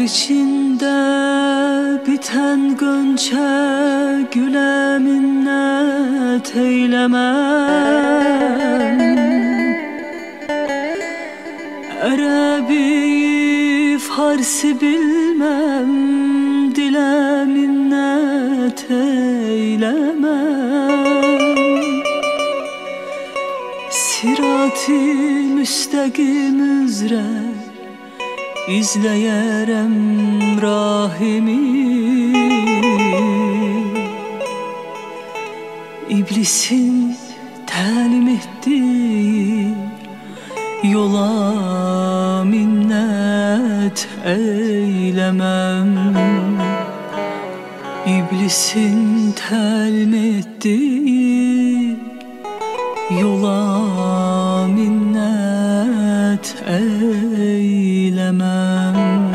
içinde biten gönçe güle minnet eylemem. Erebi Farsi bilmem, dile minnet eylemem. Sirat-i müstakim üzre İzleyerem rahimi. İblisin talim ettiği yola minnet eylemem. İblisin talim ettiği yola minnet eylemem.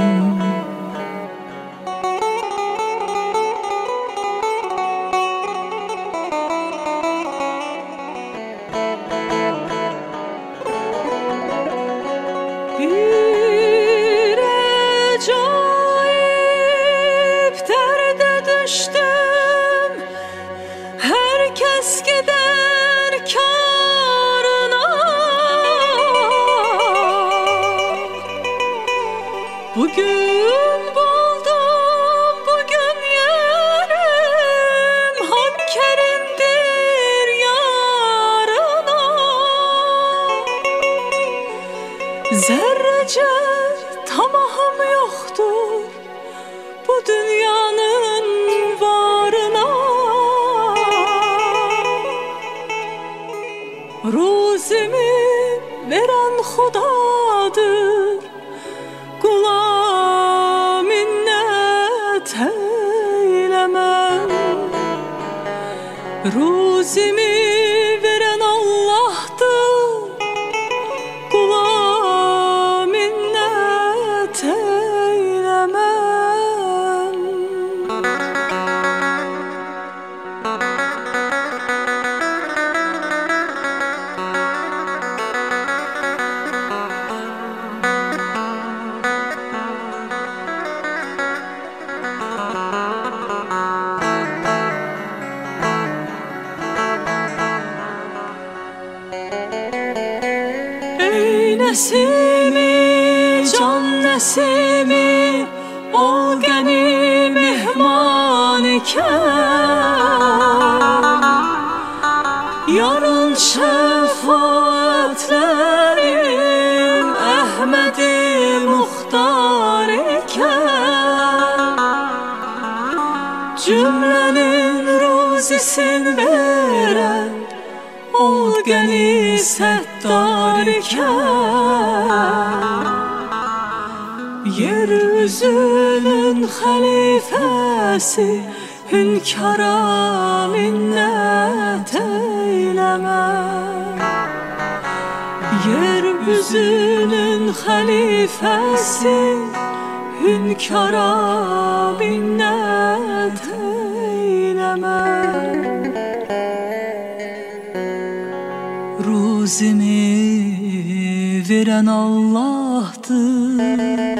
Bir acayip derde düştüm, herkes gider kârına. Bugün buldum, bugün yerim, Hak Kerim'dir yarına. Zerrece tamahım yoktur bu dünyanın varına. Ruzimi veren Hudadır, kula minnet eylemem. Ruzimi veren Allah'tır, kula minnet eylemem. Ey nesimi, can nesimi, ol geni mehman iken. Yarın şefaatlerim Ahmed-i Muhtar iken. Cümlenin ruzisin veren ol geni settar iken. Yeryüzünün halifesi hünkâra minnet eylemem. Yeryüzünün halifesi hünkâra minnet eylemem. Ruzimi veren Allah'tır,